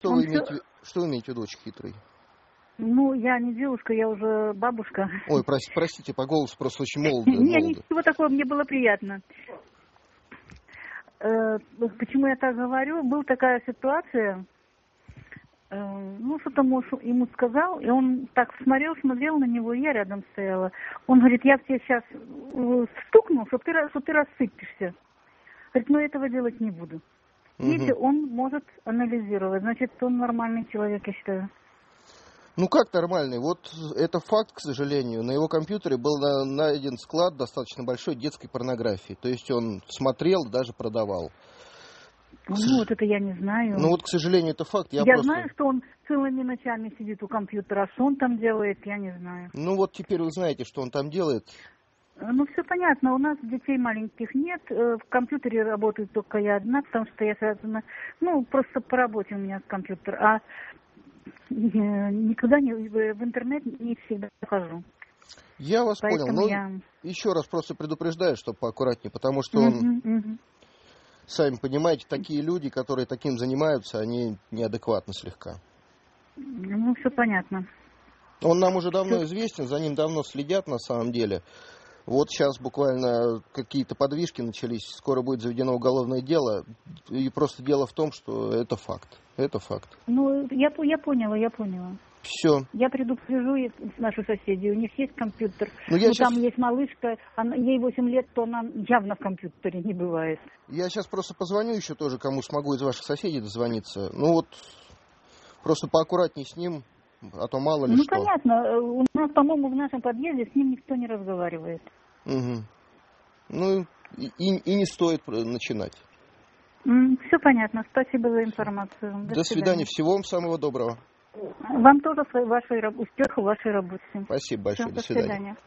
Что Он вы все... имеете, что вы имеете в виду, очень хитрый? Ну, я не девушка, я уже бабушка. Ой, простите, по голосу просто очень молодо. Не, ничего такого, мне было приятно. Почему я так говорю? Была такая ситуация, ну, что-то муж ему сказал, и он так смотрел на него, и я рядом стояла. Он говорит, я в тебя сейчас стукну, что ты рассыпешься. Говорит, но этого делать не буду. Видите, он может анализировать, значит, он нормальный человек, я считаю. Ну как нормальный? Вот это факт, к сожалению. На его компьютере был найден склад достаточно большой детской порнографии. То есть он смотрел, даже продавал. Ну, вот это я не знаю. Ну вот, к сожалению, это факт. Я знаю, что он целыми ночами сидит у компьютера. Что он там делает, я не знаю. Ну вот теперь вы знаете, что он там делает. Ну, все понятно. У нас детей маленьких нет. В компьютере работаю только я одна, потому что я связана... Ну, просто по работе у меня компьютер. А никуда в интернет не всегда хожу. Я вас Поэтому понял. Но еще раз просто предупреждаю, чтобы поаккуратнее, потому что он... Сами понимаете, такие люди, которые таким занимаются, они неадекватны слегка. Ну, все понятно. Он нам уже давно известен, за ним давно следят на самом деле. Вот сейчас буквально какие-то подвижки начались, скоро будет заведено уголовное дело. И просто дело в том, что это факт. Это факт. Ну, я поняла. Все. Я предупрежу нашу соседей, у них есть компьютер. Ну, там есть малышка, ей 8 лет, то она явно в компьютере не бывает. Я сейчас просто позвоню еще тоже, кому смогу из ваших соседей дозвониться. Ну вот, просто поаккуратней с ним, а то мало ли что. Ну, понятно. У нас, по-моему, в нашем подъезде с ним никто не разговаривает. Угу. Ну, и не стоит начинать. Все понятно. Спасибо за информацию. До свидания. Всего вам самого доброго. Вам тоже успехов в вашей работе. Спасибо большое. Все, до свидания.